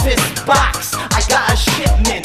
this box, I got a shipment.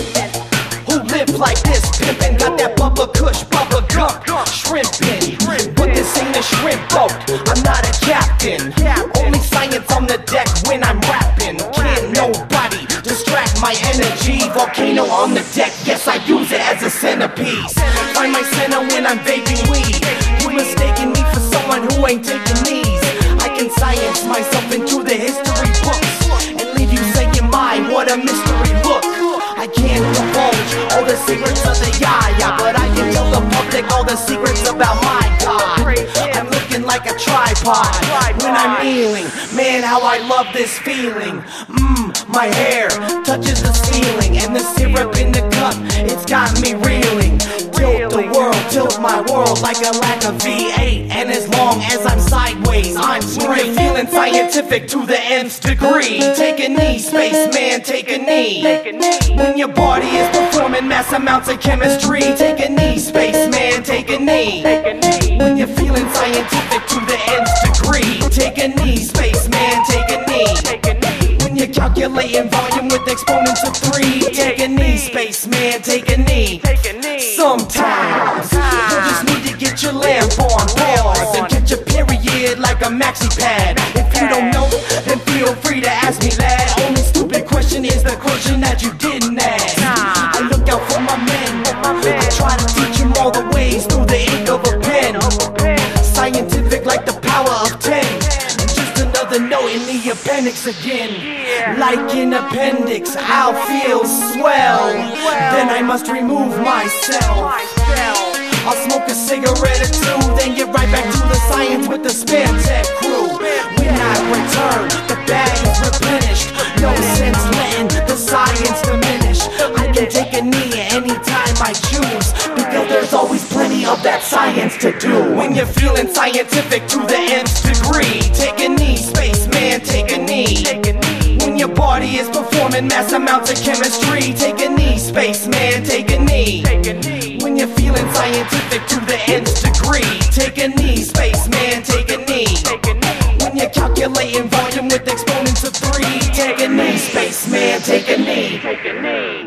Who live like this, pimpin'? Got that Bubba Kush, Bubba Gump, shrimpin'. But this ain't a shrimp boat, I'm not a captain. Only science on the deck when I'm rapping. Can't nobody distract my energy. Volcano on the deck, yes, I use it as a centerpiece. Find my center when I'm vaping weed. You mistaken me for someone who ain't taking these. I can science myself into the history books and leave you saying, my, what a mystery look. I can't divulge all the secrets of the Yaya, but I can tell the public all the secrets about my God. I'm looking like a tripod when I'm kneeling. Man, how I love this feeling. My hair touches the ceiling, and the syrup in the cup, it's got me reeling. Tilt the world, tilt my world like a lack of V8. And as long as I'm sideways, I'm straight. Feeling scientific to the nth degree. Take a knee, spaceman, take a knee. When your body is performing mass amounts of chemistry, take a knee, spaceman, take a knee. When you're feeling scientific to the nth degree, take a knee, spaceman, take a knee. When you're calculating volume with exponents of 3, take a knee, spaceman, take a knee. Sometimes you just need to get your lamp on pause and get your period like a maxi pad. If you don't know, then feel free to ask me, lad. Only stupid question is the question that you didn't ask. I look out for my men, I try to teach them all the ways through the ink of a pen. Scientific like the power of 10. Just another note in the appendix again. Like an appendix, I'll feel swell. Then I must remove myself. I'll smoke a cigarette or two, then get right back to the science with the Spam Tech crew. When I return, the bag is replenished. No sense letting the science diminish. I can take a knee anytime I choose, because there's always plenty of that science to do. When you're feeling scientific to the nth degree, take a knee, spaceman, take a knee. When your body is performing mass amounts of chemistry, take a knee, spaceman, take a knee. When you're feeling scientific to the nth degree, take a knee, spaceman, take a knee. When you're calculating volume with exponents of 3, take a knee, spaceman, take a knee.